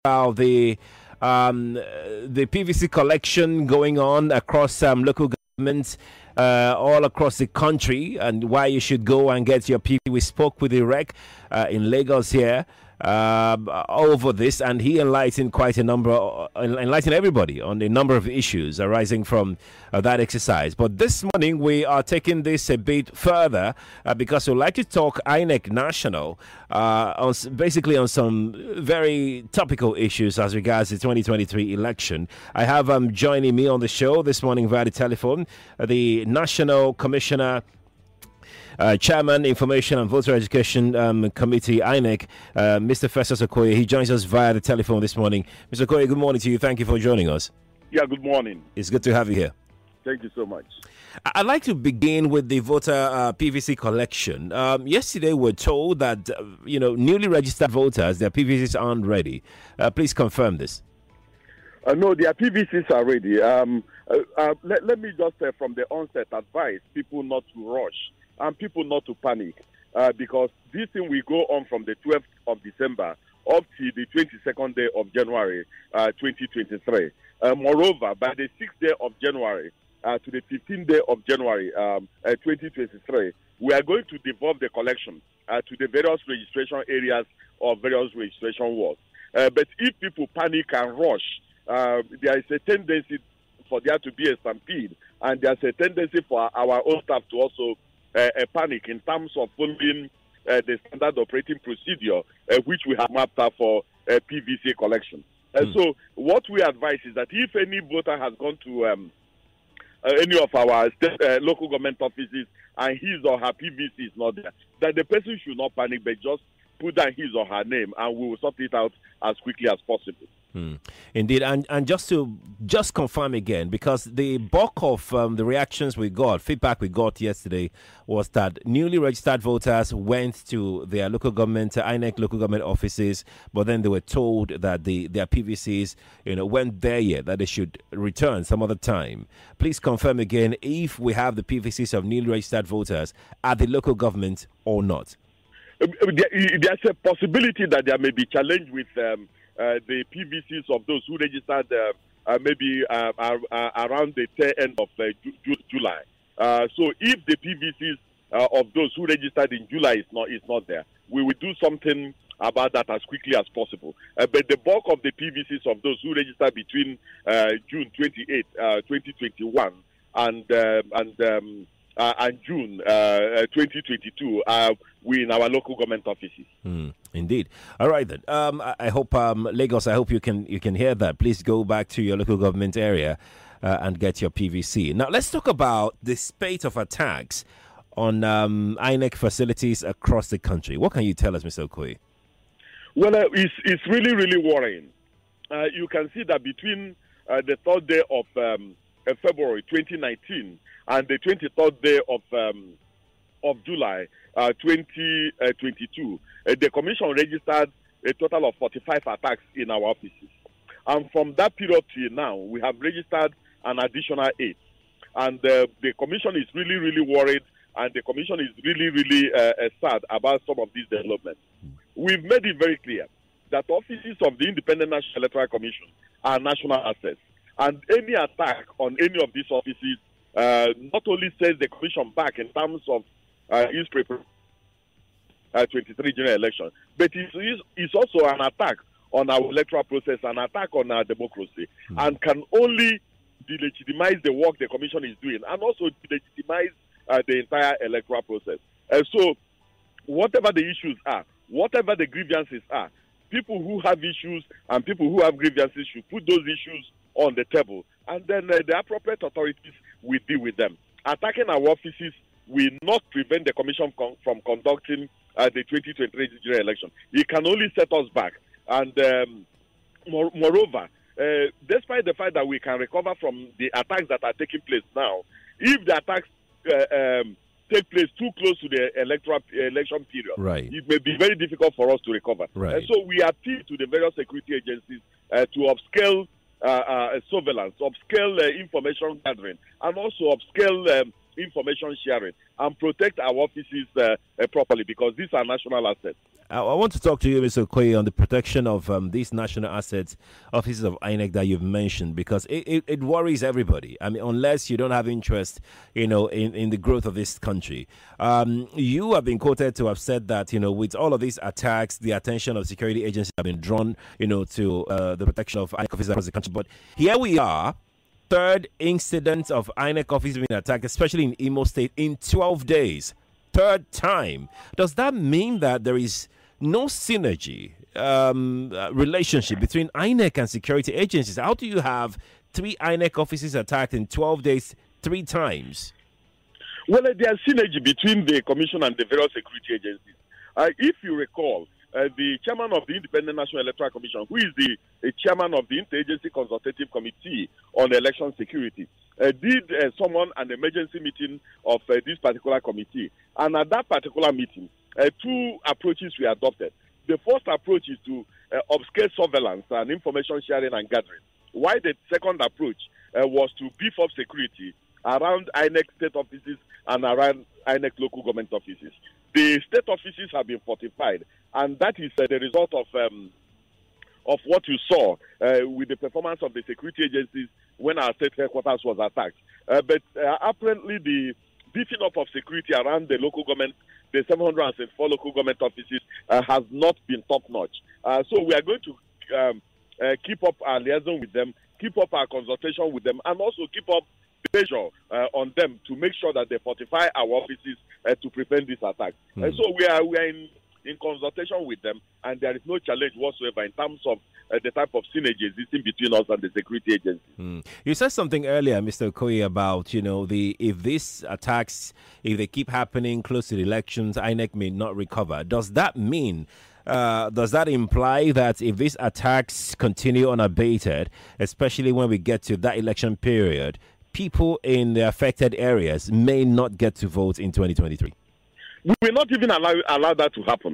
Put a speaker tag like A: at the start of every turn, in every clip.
A: about the PVC collection going on across local governments all across the country, and why you should go and get your PVC. We spoke with the rec in Lagos here over this, and he enlightened enlightened everybody on a number of issues arising from that exercise. But this morning we are taking this a bit further because we'd like to talk INEC National basically on some very topical issues as regards the 2023 election. I have joining me on the show this morning via the telephone the National Commissioner, Chairman, Information and Voter Education Committee, INEC, Mr. Festus Okoye. He joins us via the telephone this morning. Mr. Okoye, good morning to you. Thank you for joining us.
B: Yeah, good morning.
A: It's good to have you here.
B: Thank you so much.
A: I'd like to begin with the voter PVC collection. Yesterday, we're told that newly registered voters, their PVCs aren't ready. Please confirm this.
B: No, their PVCs are ready. Let me just from the onset advise people not to rush and people not to panic because this thing will go on from the 12th of December up to the 22nd day of January 2023. Moreover, by the 6th day of January to the 15th day of January 2023, we are going to devolve the collection to the various registration areas of various registration wards. But if people panic and rush, there is a tendency for there to be a stampede, and there's a tendency for our own staff to also panic in terms of following the standard operating procedure which we have mapped out for PVC collection. So what we advise is that if any voter has gone to any of our state, local government offices and his or her PVC is not there, that the person should not panic but just put down his or her name and we will sort it out as quickly as possible.
A: Indeed, and just confirm again, because the bulk of the reactions we got, feedback we got yesterday was that newly registered voters went to their local government, INEC local government offices, but then they were told that their PVCs, weren't there yet, that they should return some other time. Please confirm again if we have the PVCs of newly registered voters at the local government or not.
B: There's a possibility that there may be challenge with the PVCs of those who registered maybe around the tail end of July. So if the PVCs of those who registered in July is not there, we will do something about that as quickly as possible. But the bulk of the PVCs of those who registered between June 28, 2021 and June 2022 we in our local government offices.
A: Indeed. All right then. I hope Lagos. I hope you can hear that. Please go back to your local government area and get your PVC. Now let's talk about the spate of attacks on INEC facilities across the country. What can you tell us, Mr. Okoye?
B: Well, it's really worrying. You can see that between the 3rd day of February 2019 and the 23rd day of July 2022, the Commission registered a total of 45 attacks in our offices. And from that period to now, we have registered an additional 8. And the Commission is really worried, and the Commission is really sad about some of these developments. We've made it very clear that offices of the Independent National Electoral Commission are national assets. And any attack on any of these offices not only sets the Commission back in terms of its preparation 23 general election, but it's also an attack on our electoral process, an attack on our democracy, and can only delegitimize the work the Commission is doing, and also delegitimize the entire electoral process. So, whatever the issues are, whatever the grievances are, people who have issues and people who have grievances should put those issues on the table, and then the appropriate authorities will deal with them. Attacking our offices will not prevent the Commission from conducting the 2023 general election. It can only set us back. And moreover, despite the fact that we can recover from the attacks that are taking place now, if the attacks take place too close to the election period,
A: right,
B: it may be very difficult for us to recover.
A: Right.
B: And so we appeal to the various security agencies to upscale surveillance, upscale information gathering, and also upscale information sharing and protect our offices properly, because these are national assets.
A: I want to talk to you, Mr. Okoye, on the protection of these national assets, offices of INEC that you've mentioned, because it worries everybody. I mean, unless you don't have interest, in the growth of this country. You have been quoted to have said that, with all of these attacks, the attention of security agencies have been drawn, to the protection of INEC offices across the country. But here we are, third incident of INEC offices being attacked, especially in Imo State, in 12 days. Third time. Does that mean that there is no synergy relationship between INEC and security agencies? How do you have 3 INEC offices attacked in 12 days, 3 times?
B: Well, there's synergy between the commission and the various security agencies. If you recall, the chairman of the Independent National Electoral Commission, who is the chairman of the Interagency Consultative Committee on Election Security, did summon an emergency meeting of this particular committee. And at that particular meeting, 2 approaches were adopted. The first approach is to upscale surveillance and information sharing and gathering, while the second approach was to beef up security around INEC state offices and around INEC local government offices. The state offices have been fortified, and that is the result of what you saw with the performance of the security agencies when our state headquarters was attacked. But apparently the beefing up of security around the local government, the 704 local government offices, has not been top-notch. So we are going to keep up our liaison with them, keep up our consultation with them, and also keep up the pressure on them to make sure that they fortify our offices to prevent this attack. So we are in consultation with them, and there is no challenge whatsoever in terms of the type of synergy existing between us and the security agencies.
A: You said something earlier, Mr. Okoye, about if these attacks, if they keep happening close to the elections, INEC may not recover. Does that mean? Does that imply that if these attacks continue unabated, especially when we get to that election period, people in the affected areas may not get to vote in 2023?
B: We will not even allow that to happen.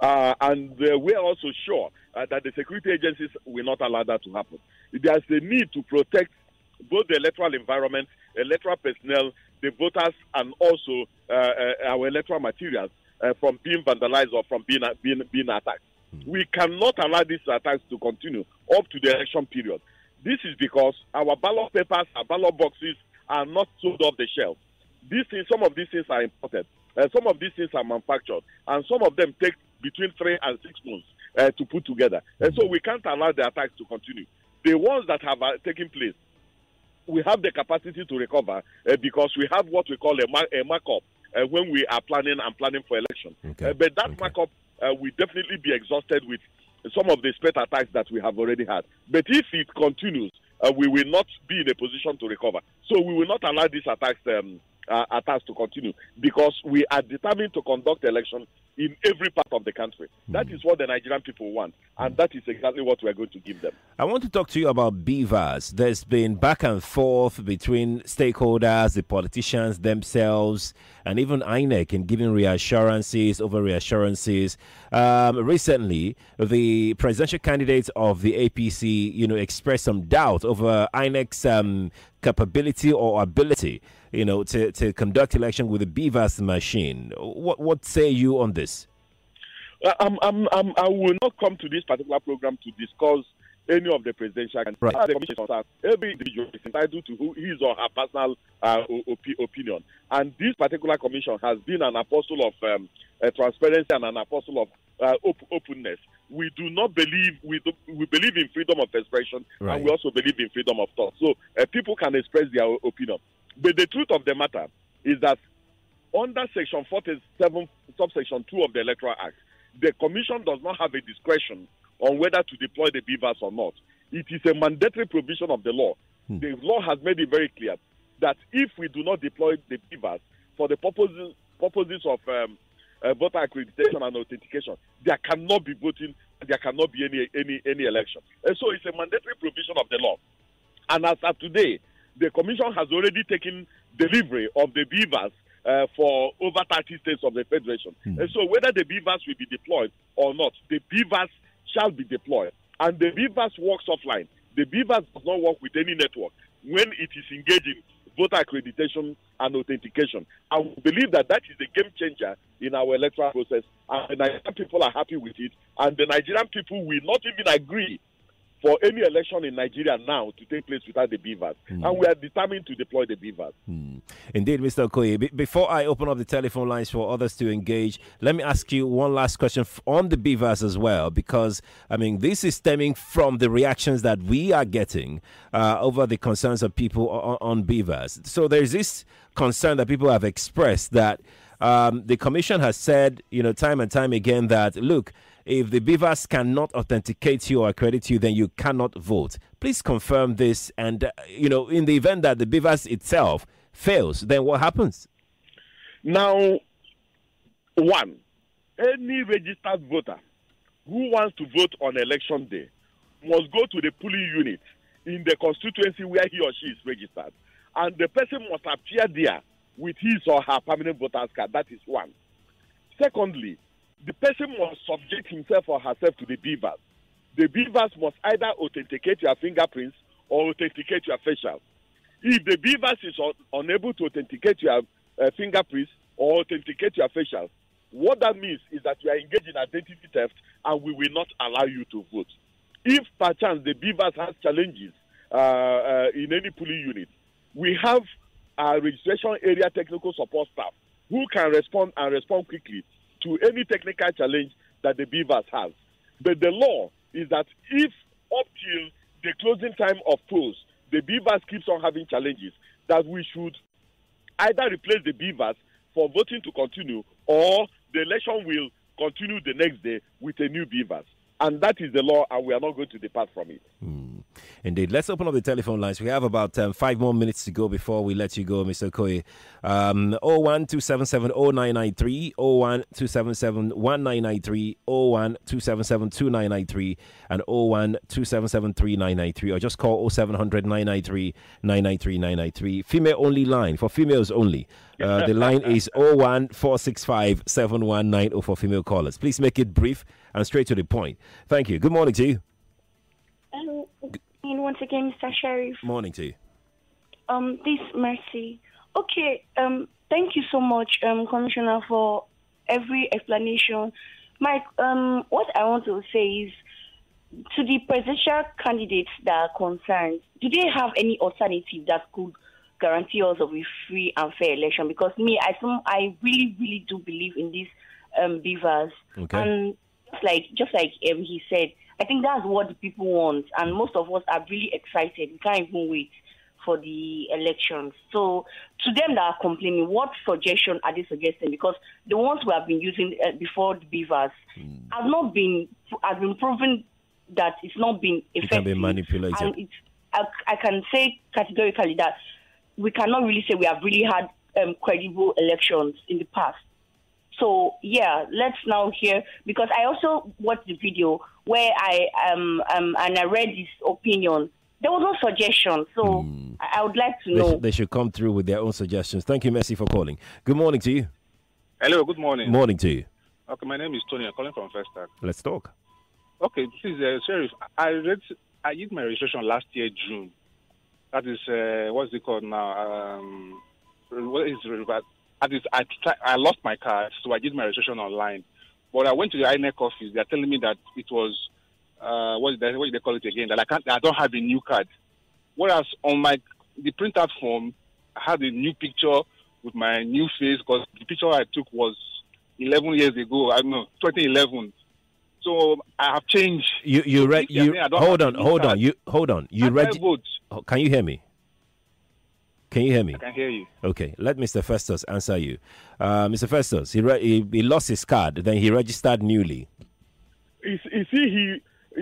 B: And we are also sure that the security agencies will not allow that to happen. There's a need to protect both the electoral environment, electoral personnel, the voters, and also our electoral materials from being vandalized or from being attacked. We cannot allow these attacks to continue up to the election period. This is because our ballot papers, our ballot boxes are not sold off the shelf. Some of these things are imported. Some of these things are manufactured, and some of them take between 3 and 6 months to put together. And so we can't allow the attacks to continue. The ones that have taken place, we have the capacity to recover because we have what we call a markup when we are planning for election. But that markup will definitely be exhausted with some of the spate attacks that we have already had. But if it continues, we will not be in a position to recover. So we will not allow these attacks to continue, because we are determined to conduct election in every part of the country. That is what the Nigerian people want, and that is exactly what we are going to give them.
A: I want to talk to you about BVAS. There's been back and forth between stakeholders, the politicians themselves, and even INEC in giving reassurances over reassurances. Recently, the presidential candidate of the APC, expressed some doubt over INEC's capability or ability, to conduct election with the BVAS machine. What say you on this?
B: I will not come to this particular program to discuss any of the presidential candidates. Right. Every individual is entitled to his or her personal opinion. And this particular commission has been an apostle of transparency and an apostle of openness. We do not believe, we believe in freedom of expression, right, and we also believe in freedom of thought. So people can express their opinion. But the truth of the matter is that under Section 47, subsection 2 of the Electoral Act, the Commission does not have a discretion on whether to deploy the BVAS or not. It is a mandatory provision of the law. The law has made it very clear that if we do not deploy the BVAS for the purposes of voter accreditation and authentication, there cannot be voting, there cannot be any election. And so it's a mandatory provision of the law. And as of today, the Commission has already taken delivery of the BVAS for over 30 states of the Federation. And so whether the BVAS will be deployed or not, the BVAS shall be deployed. And the BVAS works offline. The BVAS does not work with any network when it is engaging voter accreditation and authentication. And we believe that that is a game changer in our electoral process. And the Nigerian people are happy with it. And the Nigerian people will not even agree for any election in Nigeria now to take place without the beavers. And we are determined to deploy the beavers.
A: Indeed, Mr. Okoye. Before I open up the telephone lines for others to engage, let me ask you one last question on the beavers as well, because, I mean, this is stemming from the reactions that we are getting over the concerns of people on beavers. So there's this concern that people have expressed that the commission has said, time and time again that, look, if the beavers cannot authenticate you or accredit you, then you cannot vote. Please confirm this. And, in the event that the beavers itself fails, then what happens?
B: Now, one, any registered voter who wants to vote on election day must go to the polling unit in the constituency where he or she is registered. And the person must appear there with his or her permanent voter's card. That is one. Secondly, the person must subject himself or herself to the beavers. The beavers must either authenticate your fingerprints or authenticate your facial. If the beavers is unable to authenticate your fingerprints or authenticate your facial, what that means is that you are engaged in identity theft and we will not allow you to vote. If perchance the beavers has challenges in any polling unit, we have our registration area technical support staff who can respond quickly to any technical challenge that the beavers has. But the law is that if up till the closing time of polls, the beavers keeps on having challenges, that we should either replace the beavers for voting to continue, or the election will continue the next day with a new beavers. And that is the law, and we are not going to depart from it.
A: Indeed. Let's open up the telephone lines. We have about 5 more minutes to go before we let you go, Mr. Okoye. 01277-0993, 01277-1993, 01277-2993, and 01277-3993, or just call 0700-993-993-993. Female-only line, for females only. The line is 01465-719 for female callers. Please make it brief and straight to the point. Thank you. Good morning to you.
C: Hello. Once again, Mr. Sheriff.
A: Morning to you.
C: This Mercy. Okay. Thank you so much, Commissioner, for every explanation. Mike, what I want to say is, to the presidential candidates that are concerned, do they have any alternative that could guarantee us of a free and fair election? Because I really, really do believe in these beavers. Okay. And just like he said, I think that's what the people want, and most of us are really excited. We can't even wait for the elections. So, to them that are complaining, what suggestion are they suggesting? Because the ones we have been using before the beavers has been proven that it's not been effective. It can be
A: manipulated.
C: And I can say categorically that we cannot really say we have really had credible elections in the past. So, yeah, let's now hear, because I also watched the video where and I read his opinion. There was no suggestion, so I would like to know.
A: They should come through with their own suggestions. Thank you, Messi, for calling. Good morning to you.
D: Hello, good morning.
A: Morning to you.
D: Okay, my name is Tony. I'm calling from First Tag.
A: Let's talk.
D: Okay, please, Sheriff, I did my registration last year, June. That is, what's it called now? What is it? I lost my card, so I did my registration online. But I went to the INEC office. They're telling me that it was, what do they call it again? That I don't have a new card. Whereas on the printout form, I had a new picture with my new face, because the picture I took was 11 years ago. I don't know, 2011. So I have changed.
A: Hold on. You read. Can you hear me? Can you hear me?
D: I can hear you.
A: Okay, let Mr. Festus answer you. Mr. Festus, he lost his card, then he registered newly.
B: You see,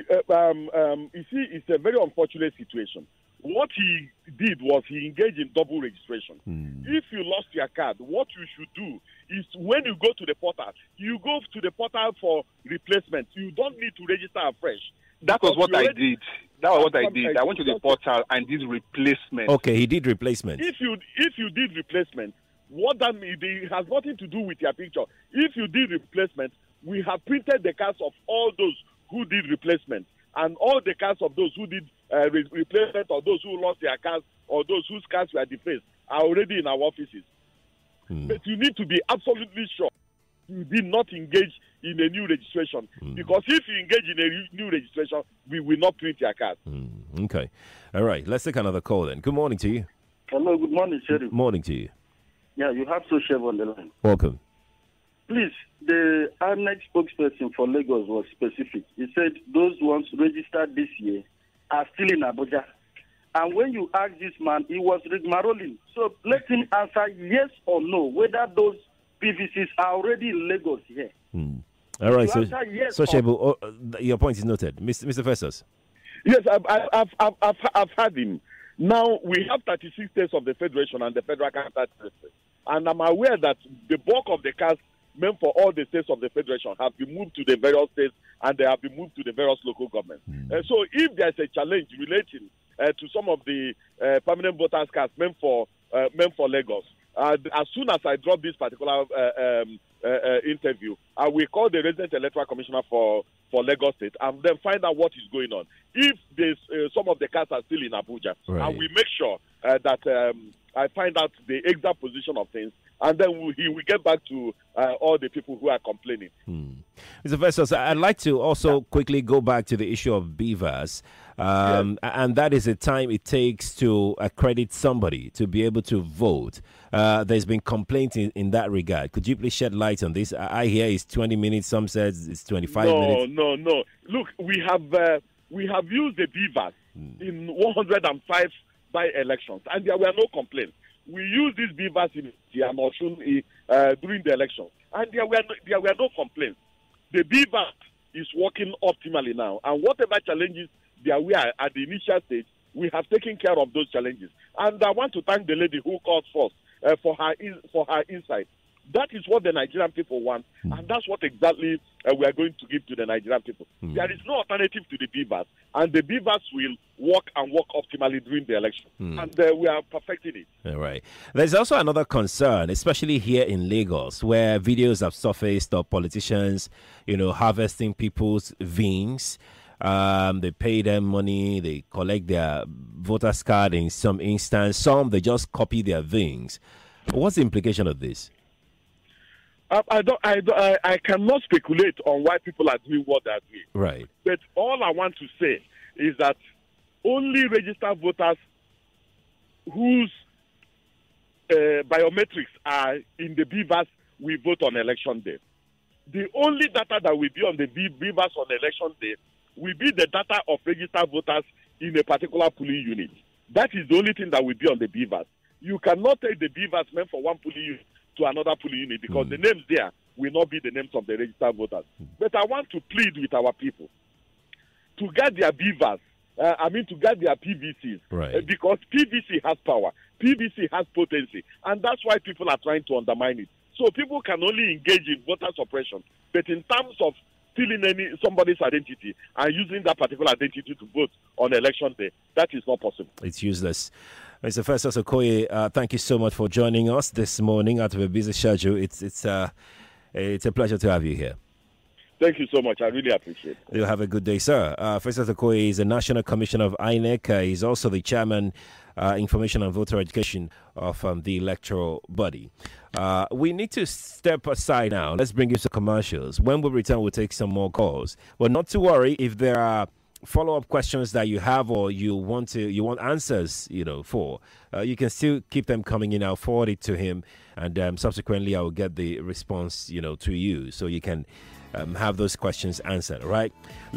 B: it's a very unfortunate situation. What he did was he engaged in double registration. If you lost your card, what you should do is, when you go to the portal, you go to the portal for replacement. You don't need to register afresh.
D: That was what I did. That was what I did. I went to the portal and did replacement.
A: Okay, he did replacement.
B: If you did replacement, what that means, it has nothing to do with your picture. If you did replacement, we have printed the cards of all those who did replacement, and all the cards of those who did replacement, or those who lost their cards, or those whose cards were defaced, are already in our offices. But you need to be absolutely sure you did not engage in a new registration. Because if you engage in a new registration, we will not print your card.
A: Okay. All right. Let's take another call then. Good morning to you.
E: Hello, good morning, Sheriff.
A: Morning to you.
E: Yeah, you have Social on the line.
A: Welcome.
E: Please, the INEC spokesperson for Lagos was specific. He said those ones registered this year are still in Abuja. And when you ask this man, he was rigmaroling. So let him answer yes or no, whether those PVCs are already in Lagos here.
A: All right,
E: Yes
A: so Shebu, your point is noted. Mr. Festus.
B: Yes, I've had him. Now, we have 36 states of the Federation and the Federal Capital Territory. And I'm aware that the bulk of the cars meant for all the states of the Federation have been moved to the various states and they have been moved to the various local governments. So if there's a challenge relating to some of the permanent voters cards meant for Lagos, as soon as I drop this particular interview, I will call the resident electoral commissioner for Lagos State and then find out what is going on. If there's some of the cards are still in Abuja, I will make sure that I find out the exact position of things, and then he will get back to all the people who are complaining.
A: Mr. Festus, I'd like to also quickly go back to the issue of beavers, and that is the time it takes to accredit somebody to be able to vote. There's been complaints in that regard. Could you please shed light on this? I hear it's 20 minutes. Some says it's 25 minutes.
B: No. Look, we have used the beavers in 105 by-elections, and there were no complaints. We used these beavers in Osun during the election, and there were no complaints. The beaver is working optimally now, and whatever challenges there were at the initial stage, we have taken care of those challenges. And I want to thank the lady who called first for her insight. That is what the Nigerian people want, and that's what exactly we are going to give to the Nigerian people. There is no alternative to the beavers, and the beavers will work optimally during the election, and we are perfecting it.
A: All right. There's also another concern, especially here in Lagos, where videos have surfaced of politicians, harvesting people's veins. They pay them money, they collect their voter's card in some instance. Some, they just copy their veins. What's the implication of this?
B: I cannot speculate on why people are doing what they are doing.
A: Right.
B: But all I want to say is that only registered voters whose biometrics are in the beavers will vote on election day. The only data that will be on the beavers on election day will be the data of registered voters in a particular polling unit. That is the only thing that will be on the beavers. You cannot take the beavers meant for one polling unit to another polling unit because the names there will not be the names of the registered voters. But I want to plead with our people to get their beavers, to get their PVCs,
A: right.
B: Because PVC has power, PVC has potency, and that's why people are trying to undermine it. So people can only engage in voter suppression, but in terms of stealing somebody's identity and using that particular identity to vote on election day, that is not possible.
A: It's useless. Mr. Festus Okoye, thank you so much for joining us this morning out of a busy schedule. It's a pleasure to have you here.
B: Thank you so much. I really appreciate it.
A: You have a good day, sir. Festus Okoye is the National Commissioner of INEC. He's also the Chairman, Information and Voter Education of the electoral body. We need to step aside now. Let's bring you some commercials. When we return, we'll take some more calls. But not to worry if there are follow-up questions that you have or you want answers, for, you can still keep them coming in. I'll forward it to him, and subsequently I will get the response, to you, so you can have those questions answered. All right.